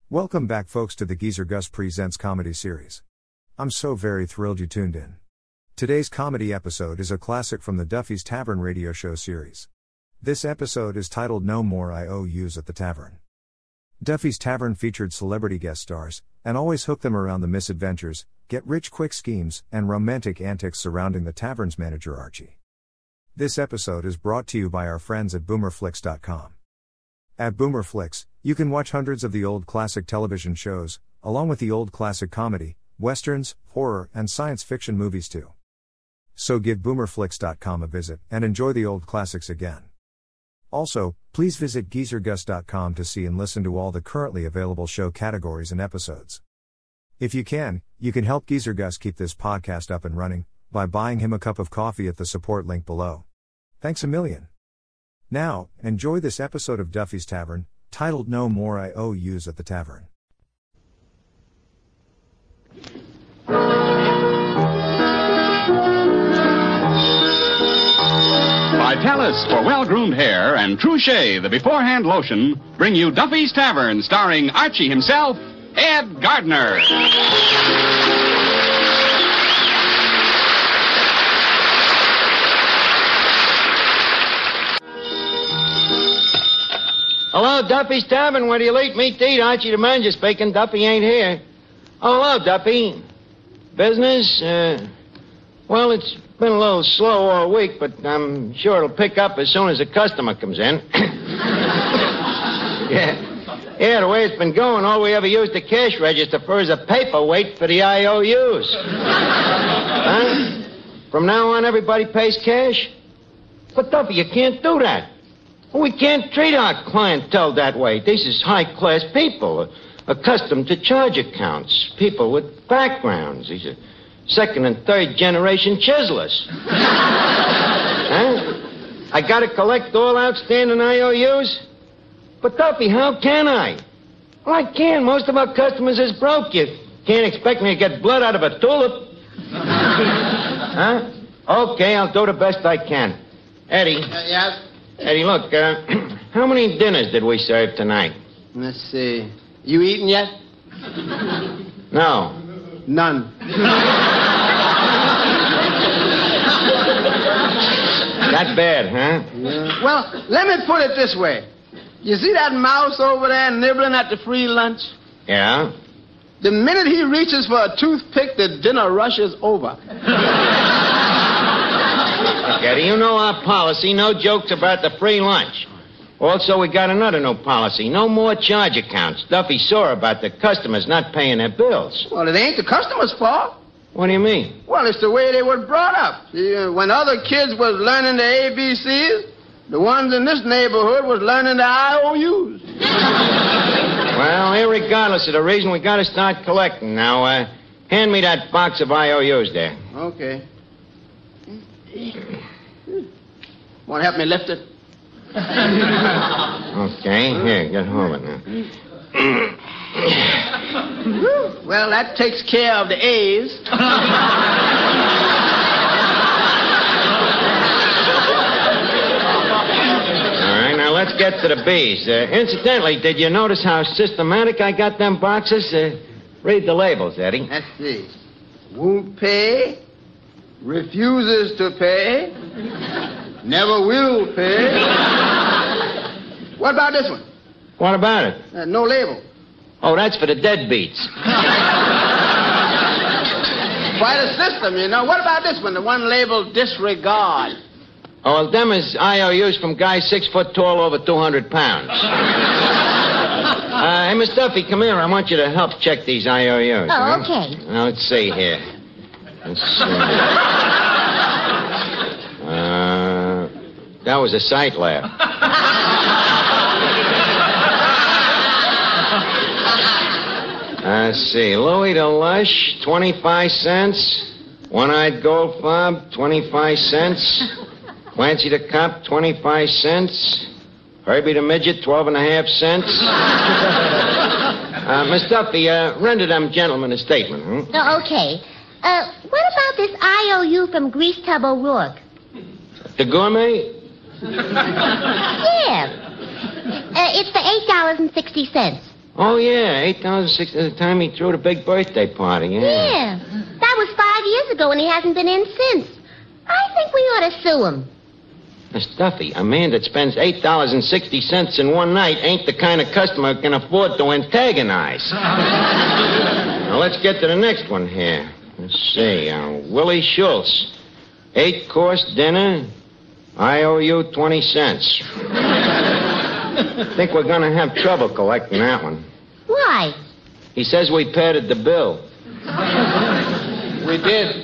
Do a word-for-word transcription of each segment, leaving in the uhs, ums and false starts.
Welcome back, folks, to the Geezer Gus Presents comedy series. I'm so very thrilled you tuned in. Today's comedy episode is a classic from the Duffy's Tavern radio show series. This episode is titled No More I O Us at the Tavern. Duffy's Tavern featured celebrity guest stars, and always hooked them around the misadventures, get-rich-quick schemes, and romantic antics surrounding the tavern's manager Archie. This episode is brought to you by our friends at boomer flix dot com. At Boomer Flix, you can watch hundreds of the old classic television shows, along with the old classic comedy, westerns, horror, and science fiction movies too. So give boomer flix dot com a visit and enjoy the old classics again. Also, please visit geezer gus dot com to see and listen to all the currently available show categories and episodes. If you can, you can help Geezer Gus keep this podcast up and running by buying him a cup of coffee at the support link below. Thanks a million. Now, enjoy this episode of Duffy's Tavern, titled No More I O Us at the Tavern. Vitalis for well-groomed hair and Trouche, the beforehand lotion, bring you Duffy's Tavern, starring Archie himself, Ed Gardner. Hello, Duffy's Tavern. Where do you like meat to eat? Archie the manager speaking. Duffy ain't here. Oh, hello, Duffy. Business? Uh, well, it's been a little slow all week, but I'm sure it'll pick up as soon as a customer comes in. yeah. Yeah, the way it's been going, all we ever used the cash register for is a paperweight for the I O Us. Huh? From now on, everybody pays cash? But, Duffy, you can't do that. We can't treat our clientele that way. These is high-class people, accustomed to charge accounts, people with backgrounds. These are second and third generation chiselers. Huh? I gotta collect all outstanding I O Us? But, Duffy, how can I? Well, I can. Most of our customers is broke. You can't expect me to get blood out of a tulip. Huh? Okay, I'll do the best I can. Eddie. Uh, yes? Eddie, look, uh, how many dinners did we serve tonight? Let's see. You eaten yet? No. None. That bad, huh? Yeah. Well, let me put it this way. You see that mouse over there nibbling at the free lunch? Yeah? The minute he reaches for a toothpick, the dinner rush is over. Eddie, you know our policy. No jokes about the free lunch. Also, we got another new policy. No more charge accounts. Duffy saw about the customers not paying their bills. Well, it ain't the customer's fault. What do you mean? Well, it's the way they were brought up. See, uh, when other kids was learning the A B Cs, the ones in this neighborhood was learning the I O Us. Well, irregardless of the reason, we got to start collecting. Now, uh, hand me that box of I O Us there. Okay. Want to help me lift it? Okay, here, get hold of it now. Well, that takes care of the A's. All right, now let's get to the B's. Uh, incidentally, did you notice how systematic I got them boxes? Uh, read the labels, Eddie. Let's see. Won't pay. Refuses to pay. Never will pay. What about this one? What about it? Uh, no label. Oh, that's for the deadbeats. Quite a system, you know. What about this one? The one labeled disregard. Oh, well, them is I O Us from guys six foot tall over two hundred pounds. uh, hey, Miss Duffy, come here. I want you to help check these I O Us. Oh, huh? okay. Now, let's see here. Let's see. Uh, that was a sight laugh. Let's see. Louis the Lush, twenty-five cents. One-eyed gold fob, twenty-five cents. Clancy the Cop, twenty-five cents. Herbie the Midget, twelve and a half cents. uh, Miss Duffy, uh, render them gentlemen a statement, hmm? Oh, okay. Uh, what about this I O U from Grease Tub O'Rourke? The gourmet? Yeah. Uh, it's for eight dollars and sixty cents. Oh, yeah, eight thousand six hundred at the time he threw the big birthday party, yeah. Yeah. That was five years ago, and he hasn't been in since. I think we ought to sue him. Miss Duffy, a man that spends eight dollars and sixty cents in one night ain't the kind of customer who can afford to antagonize. Now, let's get to the next one here. Let's see. Uh, Willie Schultz. Eight-course dinner. I owe you twenty cents. I think we're going to have trouble collecting that one. Why? He says we padded the bill. We did.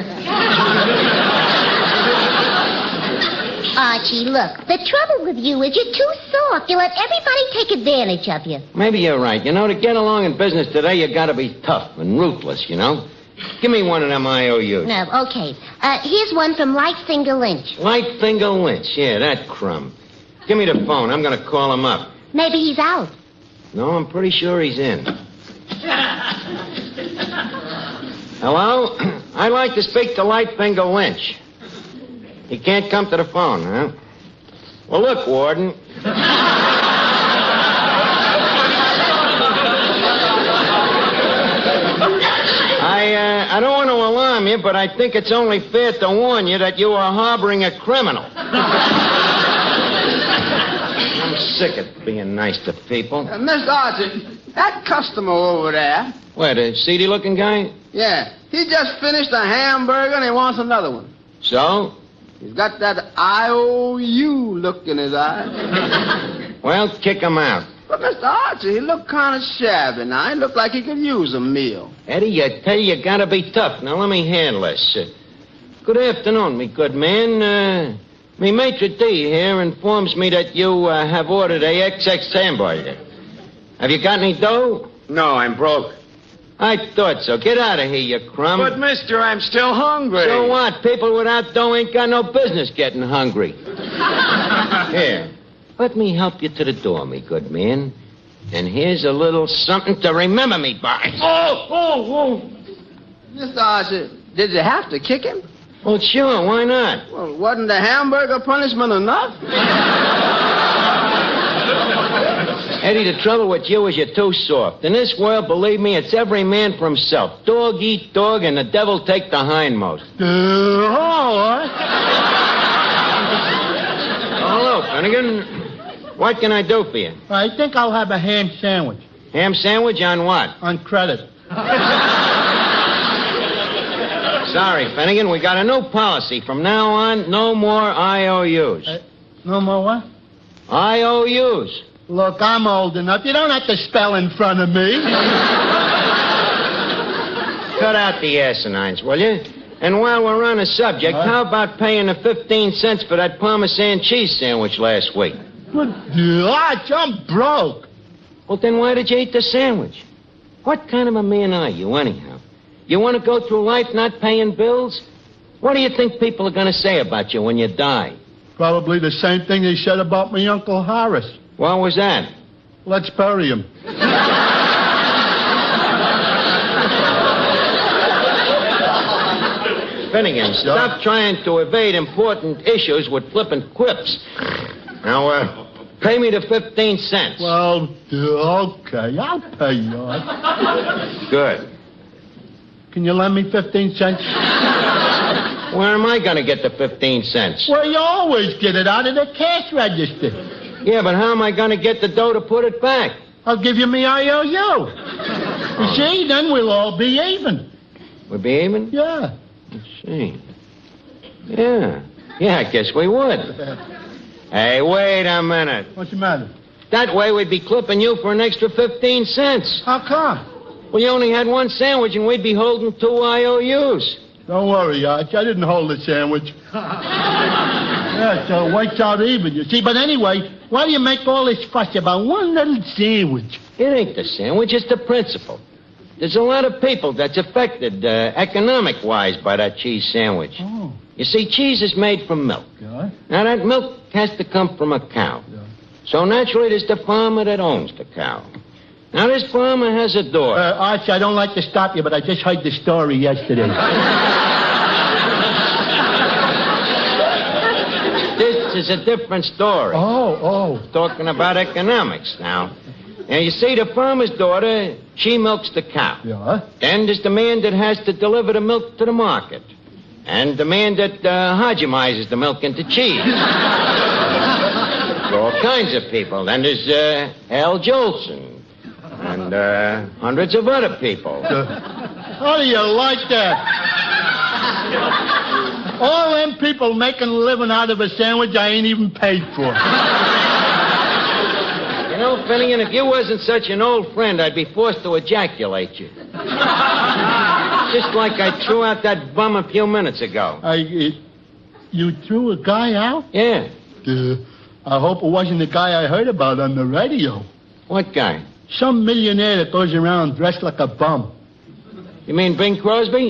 Archie, look, the trouble with you is you're too soft. You let everybody take advantage of you. Maybe you're right. You know, to get along in business today, you got to be tough and ruthless, you know? Give me one of them I O Us. No, okay. Uh, here's one from Lightfinger Lynch. Lightfinger Lynch. Yeah, that crumb. Give me the phone. I'm going to call him up. Maybe he's out. No, I'm pretty sure he's in. Hello? I'd like to speak to Lightfinger Lynch. He can't come to the phone, huh? Well, look, Warden. I, uh, I don't want to alarm you, but I think it's only fair to warn you that you are harboring a criminal. I'm sick of being nice to people. Uh, Mister Archie, that customer over there. What, a seedy-looking guy? Yeah, he just finished a hamburger and he wants another one. So? He's got that I O U look in his eye. Well, kick him out. But, Mister Archie, he looked kind of shabby now. He looked like he could use a meal. Eddie, I tell you, you gotta be tough. Now, let me handle this. Uh, good afternoon, me good man. Uh, me maitre d' here informs me that you uh, have ordered a X X hamburger. Have you got any dough? No, I'm broke. I thought so. Get out of here, you crumb. But, mister, I'm still hungry. So what? People without dough ain't got no business getting hungry. Here, let me help you to the door, me good man. And here's a little something to remember me by. Oh, oh, oh. Mister Archie, did you have to kick him? Well, sure, why not? Well, wasn't the hamburger punishment enough? Eddie, the trouble with you is you're too soft. In this world, believe me, it's every man for himself. Dog eat dog, and the devil take the hindmost. Uh, oh, Hello, Finnegan. What can I do for you? I think I'll have a ham sandwich. Ham sandwich on what? On credit. Sorry, Finnegan, we got a new policy. From now on, no more I O Us. Uh, no more what? I O Us. Look, I'm old enough. You don't have to spell in front of me. Cut out the asinines, will you? And while we're on the subject, What? how about paying the fifteen cents for that Parmesan cheese sandwich last week? What? Arch, I'm broke. Well, then why did you eat the sandwich? What kind of a man are you, anyhow? You want to go through life not paying bills? What do you think people are going to say about you when you die? Probably the same thing they said about my Uncle Horace. What was that? Let's bury him. Finnegan, stop trying to evade important issues with flippant quips. Now, uh, pay me the fifteen cents. Well, okay, I'll pay you. Arch. Good. Can you lend me fifteen cents? Where am I going to get the fifteen cents? Well, you always get it out of the cash register. Yeah, but how am I going to get the dough to put it back? I'll give you me I O U. You see, then we'll all be even. We'll be even? Yeah. Let's see. Yeah. Yeah, I guess we would. Hey, wait a minute. What's the matter? That way we'd be clipping you for an extra fifteen cents. How come? Well, you only had one sandwich and we'd be holding two I O Us. Don't worry, Arch. I didn't hold the sandwich. Yeah, so it works out even, you see. But anyway, why do you make all this fuss about one little sandwich? It ain't the sandwich, it's the principle. There's a lot of people that's affected uh, economic-wise by that cheese sandwich. Oh. You see, cheese is made from milk. Yeah? Now, that milk has to come from a cow. Yeah. So, naturally, there's the farmer that owns the cow. Now, this farmer has a door. Uh, Arch, I don't like to stop you, but I just heard the story yesterday. This is a different story. Oh, oh. Talking about economics now. Now, you see, the farmer's daughter, she milks the cow. Yeah? Then there's the man that has to deliver the milk to the market. And the man that uh, homogenizes the milk into cheese. All kinds of people. Then there's uh, Al Jolson. And uh, hundreds of other people. Uh, how do you like that? All them people making a living out of a sandwich I ain't even paid for. You know, Finnegan, if you wasn't such an old friend, I'd be forced to ejaculate you. Just like I threw out that bum a few minutes ago. I, uh, you threw a guy out? Yeah. Uh, I hope it wasn't the guy I heard about on the radio. What guy? Some millionaire that goes around dressed like a bum. You mean Bing Crosby?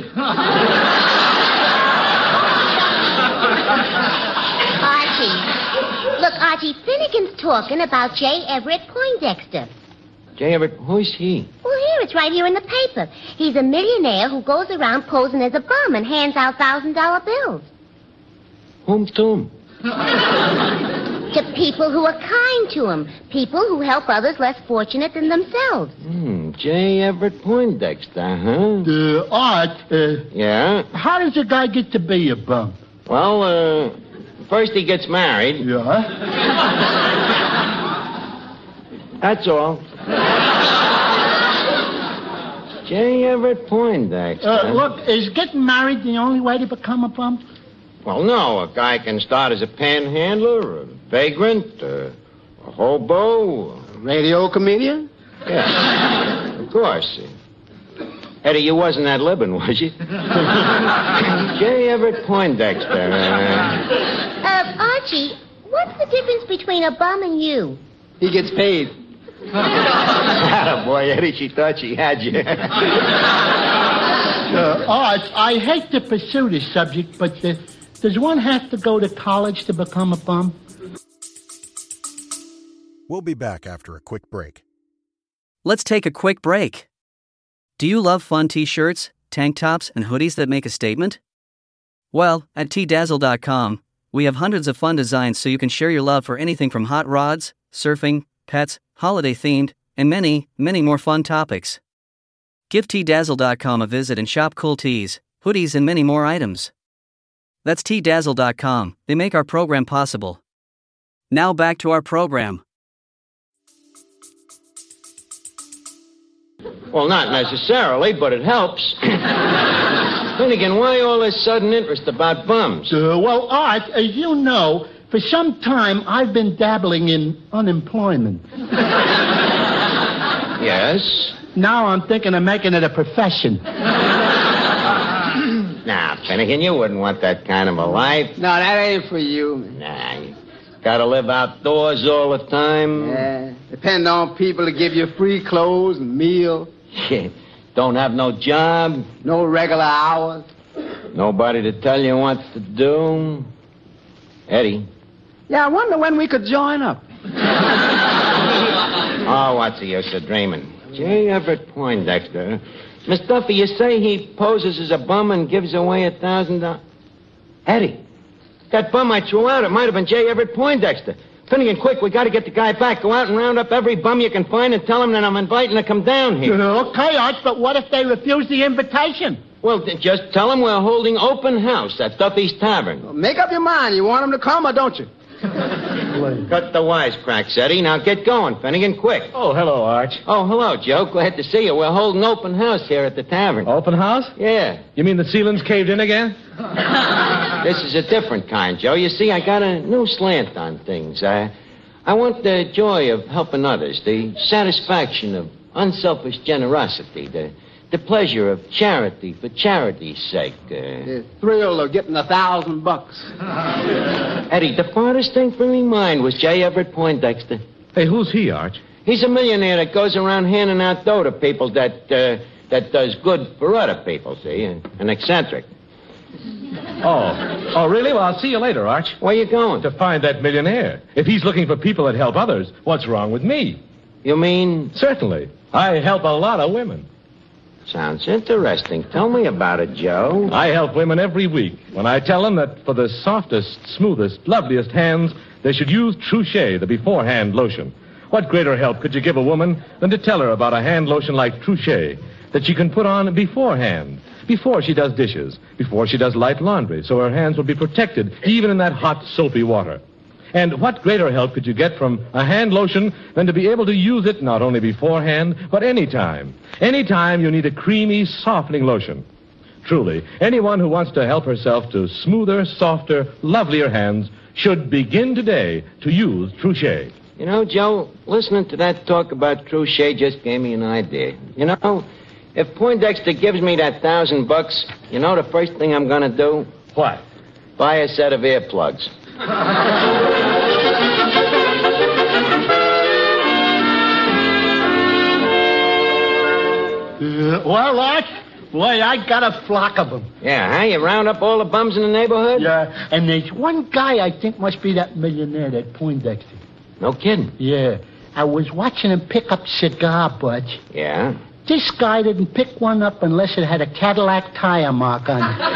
Archie. Look, Archie, Finnegan's talking about J. Everett Poindexter. J. Everett, who's he? Well, here, it's right here in the paper. He's a millionaire who goes around posing as a bum and hands out thousand dollar bills. Whom to him? To people who are kind to him. People who help others less fortunate than themselves. Hmm, J. Everett Poindexter, huh? Uh, Art, uh, Yeah? how does a guy get to be a bum? Well, uh, first he gets married. Yeah? That's all. J. Everett Poindexter. Uh, look, is getting married the only way to become a bum? Well, no. A guy can start as a panhandler, a vagrant, uh, a hobo. Radio comedian? Yeah, of course. Eddie, you wasn't at Libin, was you? J. Everett Poindexter. Uh... Uh, Archie, what's the difference between a bum and you? He gets paid. Boy, Eddie, she thought she had you. Uh, Art, I hate to pursue this subject, but uh, does one have to go to college to become a bum? We'll be back after a quick break. Let's take a quick break. Do you love fun t-shirts, tank tops, and hoodies that make a statement? Well, at T Dazzle dot com, we have hundreds of fun designs so you can share your love for anything from hot rods, surfing, pets, holiday-themed, and many, many more fun topics. Give T Dazzle dot com a visit and shop cool tees, hoodies, and many more items. That's T Dazzle dot com. They make our program possible. Now back to our program. Well, not necessarily, but it helps. Finnegan, why all this sudden interest about bums? Uh, well, Art, as you know, for some time I've been dabbling in unemployment. Yes? Now I'm thinking of making it a profession. Nah, Finnegan, you wouldn't want that kind of a life. No, that ain't for you. Nah, you gotta live outdoors all the time. Yeah. Depend on people to give you free clothes and meals. Don't have no job. No regular hours. Nobody to tell you what to do. Eddie. Yeah, I wonder when we could join up. Oh, what's the use of dreaming? J. Everett Poindexter. Miss Duffy, you say he poses as a bum and gives away a thousand dollars? Eddie, that bum I threw out, it might have been J. Everett Poindexter. Finnegan, quick, we got to get the guy back. Go out and round up every bum you can find and tell him that I'm inviting to come down here. Uh, okay, Art, but what if they refuse the invitation? Well, th- just tell them we're holding open house at Duffy's Tavern. Well, make up your mind. You want them to come or don't you? Cut the wisecracks, Eddie. Now get going, Finnegan, quick. Oh, hello, Arch. Oh, hello, Joe. Glad to see you. We're holding open house here at the tavern. Open house? Yeah. You mean the ceiling's caved in again? This is a different kind, Joe. You see, I got a new slant on things. I, I want the joy of helping others, the satisfaction of unselfish generosity, the, the pleasure of charity for charity's sake. Uh... The thrill of getting a thousand bucks. Eddie, the farthest thing from me mind was J. Everett Poindexter. Hey, who's he, Arch? He's a millionaire that goes around handing out dough to people that uh, that does good for other people, see? An, an eccentric. Oh. Oh, really? Well, I'll see you later, Arch. Where you going? To find that millionaire. If he's looking for people that help others, what's wrong with me? You mean? Certainly. I help a lot of women. Sounds interesting. Tell me about it, Joe. I help women every week when I tell them that for the softest, smoothest, loveliest hands, they should use Trouchet, the beforehand lotion. What greater help could you give a woman than to tell her about a hand lotion like Trouchet that she can put on beforehand, before she does dishes, before she does light laundry, so her hands will be protected even in that hot, soapy water. And what greater help could you get from a hand lotion than to be able to use it not only beforehand, but anytime. Anytime you need a creamy, softening lotion. Truly, anyone who wants to help herself to smoother, softer, lovelier hands should begin today to use Trouchet. You know, Joe, listening to that talk about Trouchet just gave me an idea. You know, if Poindexter gives me that thousand bucks, you know the first thing I'm going to do? What? Buy a set of earplugs. Uh, well, Art, boy, I got a flock of them. Yeah, huh? You round up all the bums in the neighborhood? Yeah, and there's one guy I think must be that millionaire, that Poindexter. No kidding. Yeah, I was watching him pick up cigar butts. Yeah? This guy didn't pick one up unless it had a Cadillac tire mark on it.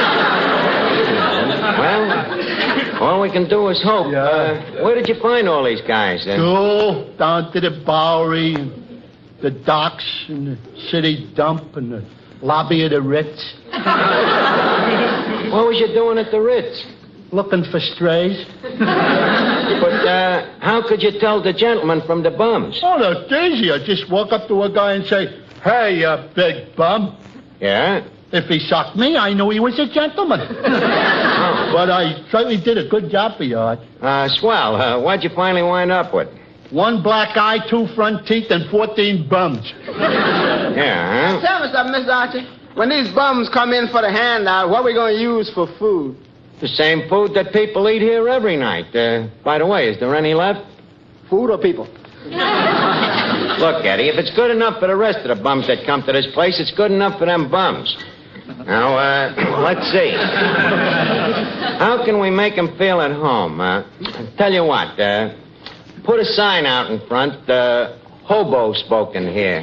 Well, all we can do is hope. Yeah. Uh, where did you find all these guys, then? Oh, down to the Bowery, and the docks, and the city dump, and the lobby of the Ritz. What was you doing at the Ritz? Looking for strays. But uh, how could you tell the gentleman from the bums? Oh, that's easy. I just walk up to a guy and say, "Hey, uh, big bum." Yeah? If he socked me, I knew he was a gentleman. Oh. But I certainly did a good job for you, Art. Uh, swell. Uh, what'd you finally wind up with? One black eye, two front teeth, and fourteen bums. Yeah, huh? Tell me something, Mister Archie. When these bums come in for the handout, what we going to use for food? The same food that people eat here every night. Uh, by the way, is there any left? Food or people? Look, Eddie, if it's good enough for the rest of the bums that come to this place, it's good enough for them bums. Now, uh, let's see. How can we make them feel at home? Uh, tell you what, uh, put a sign out in front, uh, hobo spoken here.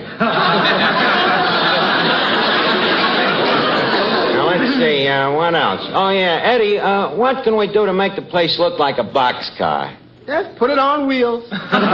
Now, let's see, uh, what else? Oh, yeah, Eddie, uh, what can we do to make the place look like a boxcar? Yes, put it on wheels.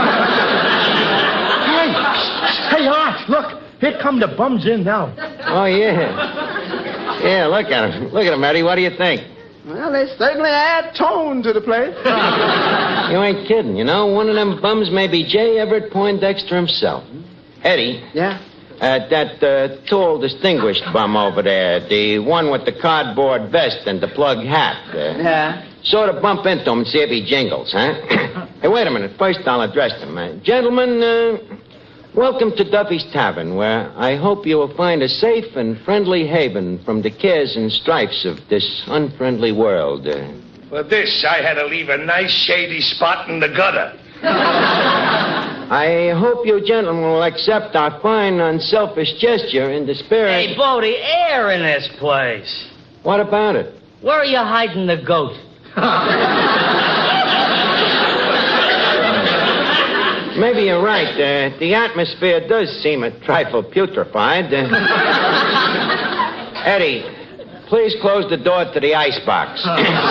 Hey, hey, Art, look. Here come the bums in now. Oh, yeah. Yeah, look at him. Look at him, Eddie. What do you think? Well, they certainly add tone to the place. You ain't kidding. You know, one of them bums may be J. Everett Poindexter himself. Eddie. Yeah? Uh, that uh, tall, distinguished bum over there, the one with the cardboard vest and the plug hat. Uh, Yeah. Sort of bump into him and see if he jingles, huh? Hey, wait a minute. First, I'll address him. Uh, gentlemen, uh, welcome to Duffy's Tavern, where I hope you will find a safe and friendly haven from the cares and strifes of this unfriendly world. Uh, For this, I had to leave a nice shady spot in the gutter. I hope you gentlemen will accept our fine, unselfish gesture in the spirit... Hey, Bodie, air in this place. What about it? Where are you hiding the goat? Maybe you're right. Uh, the atmosphere does seem a trifle putrefied. Uh, Eddie, please close the door to the icebox.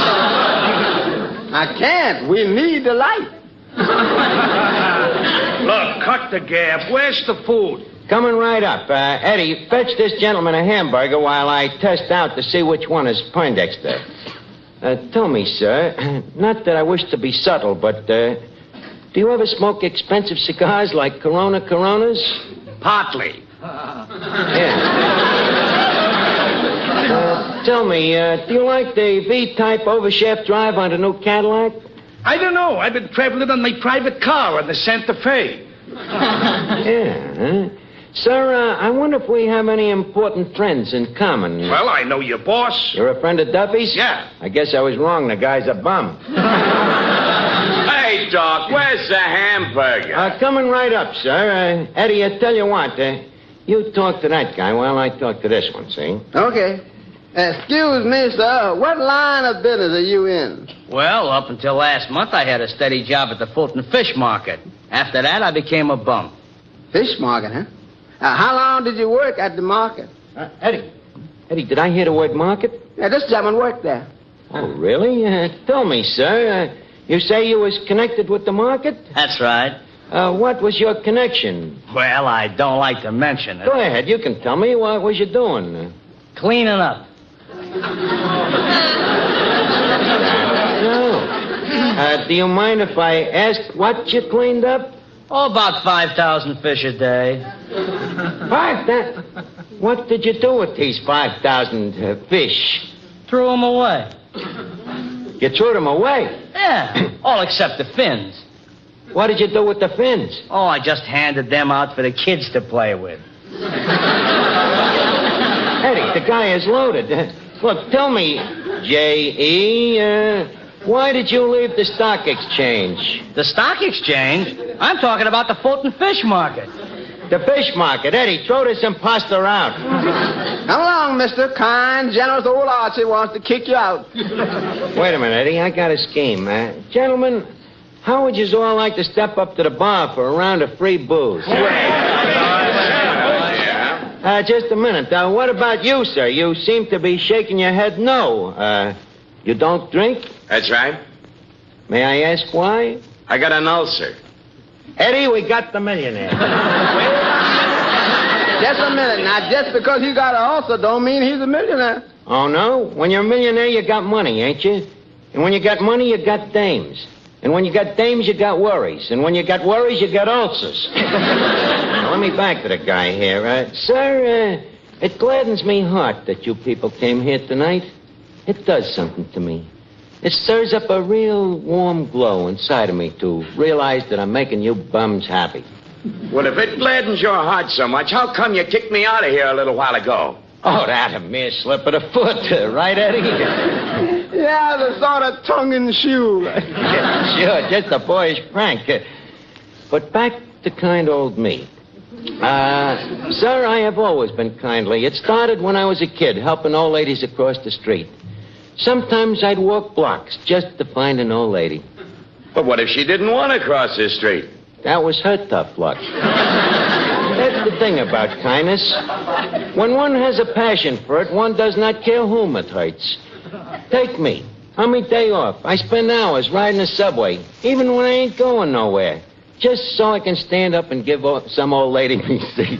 I can't. We need the light. Look, cut the gab. Where's the food? Coming right up. Uh, Eddie, fetch this gentleman a hamburger while I test out to see which one is Poindexter. Uh, tell me, sir, not that I wish to be subtle, but uh, do you ever smoke expensive cigars like Corona Coronas? Partly. Yeah. Uh, tell me, uh, do you like the V-type overshaft drive on the new Cadillac? I don't know. I've been traveling on my private car on the Santa Fe. Yeah, huh? Sir, uh, I wonder if we have any important friends in common. Well, I know your boss. You're a friend of Duffy's? Yeah. I guess I was wrong. The guy's a bum. Hey, Doc, where's the hamburger? Uh, coming right up, sir. Uh, Eddie, I tell you what, uh, you talk to that guy while I talk to this one, see? Okay. Excuse me, sir. What line of business are you in? Well, up until last month, I had a steady job at the Fulton Fish Market. After that, I became a bum. Fish market, huh? Uh, how long did you work at the market? Uh, Eddie. Eddie, did I hear the word market? Yeah, this gentleman worked there. Oh, really? Uh, tell me, sir. Uh, you say you was connected with the market? That's right. Uh, what was your connection? Well, I don't like to mention it. Go ahead, you can tell me. What was you doing? Cleaning up. No. Uh, do you mind if I ask what you cleaned up? Oh, about five thousand fish a day. Five? That... What did you do with these five thousand uh, fish? Threw them away. You threw them away? Yeah, all except the fins. What did you do with the fins? Oh, I just handed them out for the kids to play with. Eddie, the guy is loaded. Uh, look, tell me, J E, uh, why did you leave the stock exchange? The stock exchange? I'm talking about the Fulton Fish Market. The fish market. Eddie, throw this imposter out. Come along, mister. Kind, generous old Archie wants to kick you out. Wait a minute, Eddie. I got a scheme. Uh, gentlemen, how would you all like to step up to the bar for a round of free booze? Uh, just a minute. Uh, what about you, sir? You seem to be shaking your head no. Uh, you don't drink? That's right. May I ask why? I got an ulcer. Eddie, we got the millionaire. Just a minute. Now, just because he got an ulcer don't mean he's a millionaire. Oh, no? When you're a millionaire, you got money, ain't you? And when you got money, you got dames. And when you got dames, you got worries. And when you got worries, you got ulcers. Now, let me back to the guy here. Uh, sir, uh, it gladdens me heart that you people came here tonight. It does something to me. It stirs up a real warm glow inside of me to realize that I'm making you bums happy. Well, if it gladdens your heart so much, how come you kicked me out of here a little while ago? Oh, that a mere slip of the foot, uh, right, Eddie? Yeah, the sort of tongue in the shoe. Yeah, sure, just a boyish prank. Uh, but back to kind old me. Uh, sir, I have always been kindly. It started when I was a kid, helping old ladies across the street. Sometimes I'd walk blocks just to find an old lady. But what if she didn't want to cross this street? That was her tough luck. That's the thing about kindness. When one has a passion for it, one does not care whom it hurts. Take me. On my day off, I spend hours riding the subway, even when I ain't going nowhere, just so I can stand up and give some old lady me seat.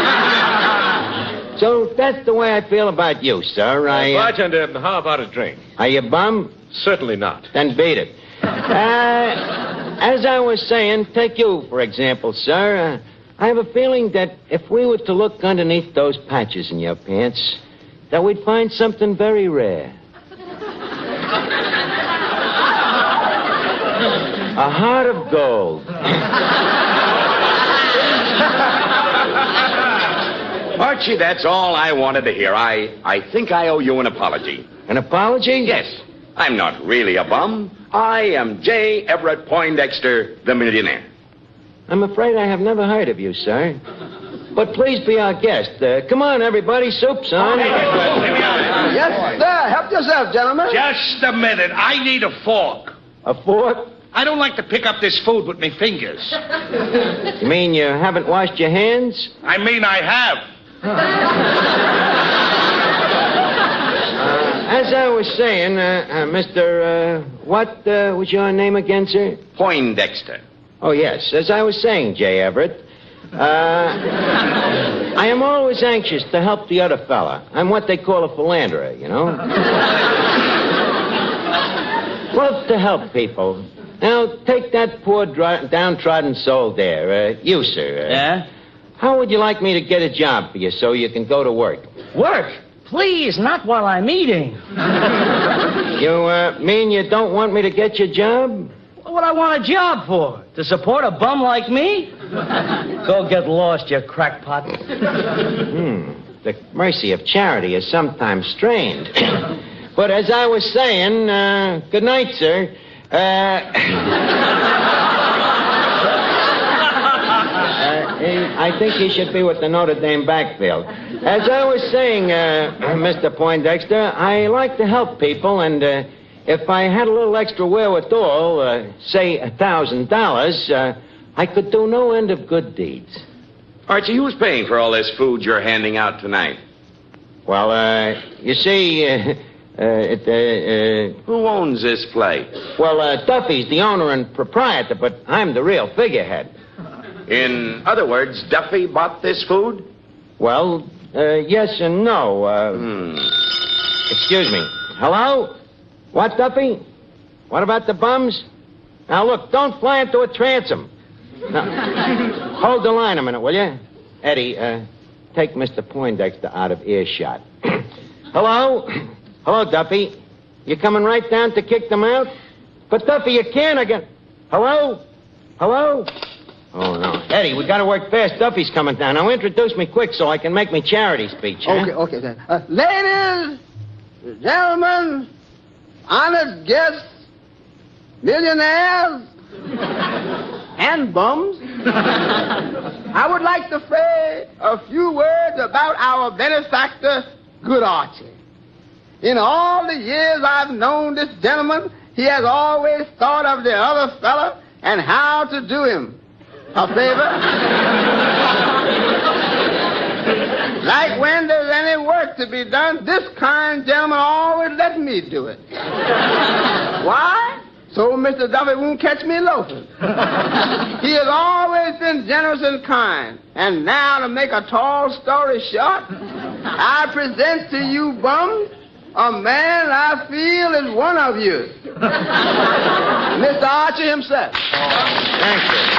So that's the way I feel about you, sir. I, uh, bartender, how about a drink? Are you bum? Certainly not. Then beat it. Uh, as I was saying, take you, for example, sir. Uh, I have a feeling that if we were to look underneath those patches in your pants, that we'd find something very rare. A heart of gold. Archie, that's all I wanted to hear. I, I think I owe you an apology. An apology? Yes. I'm not really a bum. I am J. Everett Poindexter, the millionaire. I'm afraid I have never heard of you, sir. But please be our guest. Uh, come on, everybody. Soup's on. Yes, sir. Help yourself, gentlemen. Just a minute. I need a fork. A fork? I don't like to pick up this food with my fingers. You mean you haven't washed your hands? I mean I have. Uh, as I was saying, uh, uh, Mister Uh, what uh, was your name again, sir? Poindexter. Oh, yes. As I was saying, J. Everett, uh, I am always anxious to help the other fella. I'm what they call a philanderer, you know? Love to help people. Now, take that poor dry, downtrodden soul there. Uh, you, sir. Uh, yeah? How would you like me to get a job for you so you can go to work? Work? Please, not while I'm eating. You uh, mean you don't want me to get your job? What I want a job for? To support a bum like me? Go get lost, you crackpot. Hmm. The mercy of charity is sometimes strained. But as I was saying, uh, good night, sir. Uh, uh, I think he should be with the Notre Dame backfield. As I was saying, uh, Mister Poindexter, I like to help people, and uh, if I had a little extra wherewithal, uh, say a thousand dollars, uh, I could do no end of good deeds. Archie, who's paying for all this food you're handing out tonight? Well, uh, you see, uh, Uh, it, uh, uh... Who owns this place? Well, uh, Duffy's the owner and proprietor, but I'm the real figurehead. In other words, Duffy bought this food? Well, uh, yes and no. Uh, hmm. Excuse me. Hello? What, Duffy? What about the bums? Now, look, don't fly into a transom. Now, hold the line a minute, will you? Eddie, uh, take Mister Poindexter out of earshot. Hello? Hello, Duffy. You coming right down to kick them out? But, Duffy, you can't again. Hello? Hello? Oh, no. Eddie, we got to work fast. Duffy's coming down. Now, introduce me quick so I can make me charity speech, huh? Okay, okay, then. Uh, ladies, gentlemen, honored guests, millionaires, and bums, I would like to say a few words about our benefactor, Good Archie. In all the years I've known this gentleman, he has always thought of the other fella and how to do him a favor. Like when there's any work to be done, this kind gentleman always let me do it. Why? So Mister Duffy won't catch me loafing. He has always been generous and kind. And now, to make a tall story short, I present to you bums a man I feel is one of you. Mister Archie himself. Oh, thank you.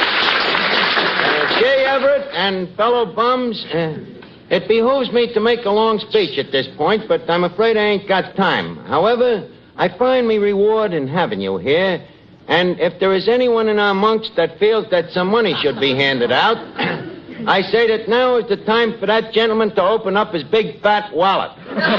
Uh, J. Everett and fellow bums, uh, it behooves me to make a long speech at this point, but I'm afraid I ain't got time. However, I find me reward in having you here, and if there is anyone in our monks that feels that some money should be handed out, I say that now is the time for that gentleman to open up his big fat wallet.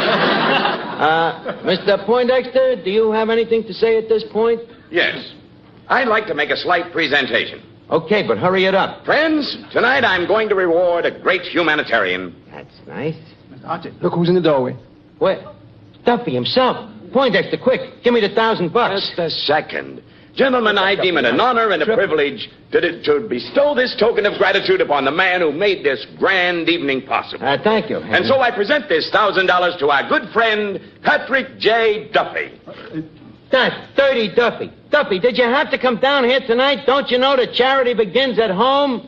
uh, Mister Poindexter, do you have anything to say at this point? Yes. I'd like to make a slight presentation. Okay, but hurry it up. Friends, tonight I'm going to reward a great humanitarian. That's nice. Mister Archie, look who's in the doorway. What? Duffy himself. Poindexter, quick, give me the thousand bucks. Just a second. Gentlemen, I deem it an honor and a privilege to, to bestow this token of gratitude upon the man who made this grand evening possible. Uh, thank you. And so I present this thousand dollars to our good friend, Patrick J. Duffy. That's dirty Duffy. Duffy, did you have to come down here tonight? Don't you know that charity begins at home?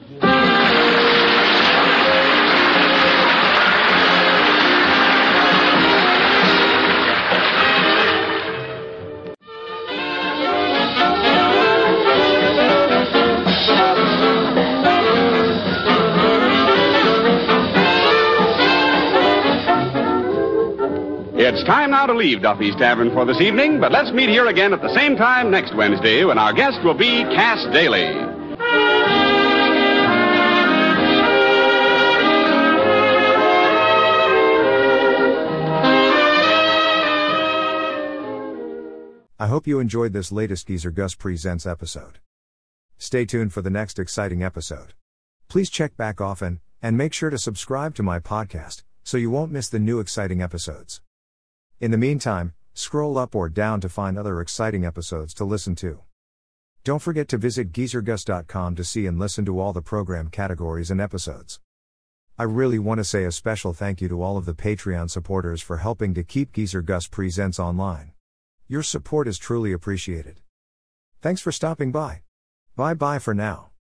It's time now to leave Duffy's Tavern for this evening, but let's meet here again at the same time next Wednesday when our guest will be Cass Daly. I hope you enjoyed this latest Geezer Gus Presents episode. Stay tuned for the next exciting episode. Please check back often, and make sure to subscribe to my podcast, so you won't miss the new exciting episodes. In the meantime, scroll up or down to find other exciting episodes to listen to. Don't forget to visit geezer gus dot com to see and listen to all the program categories and episodes. I really want to say a special thank you to all of the Patreon supporters for helping to keep Geezer Gus Presents online. Your support is truly appreciated. Thanks for stopping by. Bye bye for now.